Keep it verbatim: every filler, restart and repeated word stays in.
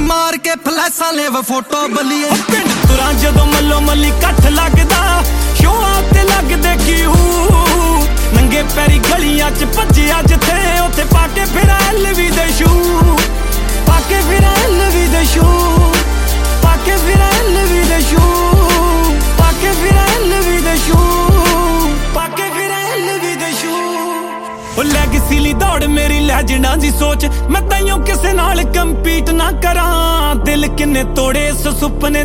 मार के फ्लैसा ले व फोटो बलिए पिंड तुरां जदों मल्लो मल्ली कट्ठ लगदा शोआं ते लगदे क्यू नंगे पैरी गलियां च भज्जिया जिथे उत्थे पाके फिर एलवी दे शू पाके फिर एलवी दे शू पाके फिर एलवी दे शू पाके फिर एलवी दे शू पाके फिर एलवी दे शू ओ लेगसी ली दौड़ मेरी लैजेंडां दी सोच मैं ताइयों किसे नाल कंपीट ना करां दिल किन्ने तोड़े इस सुपने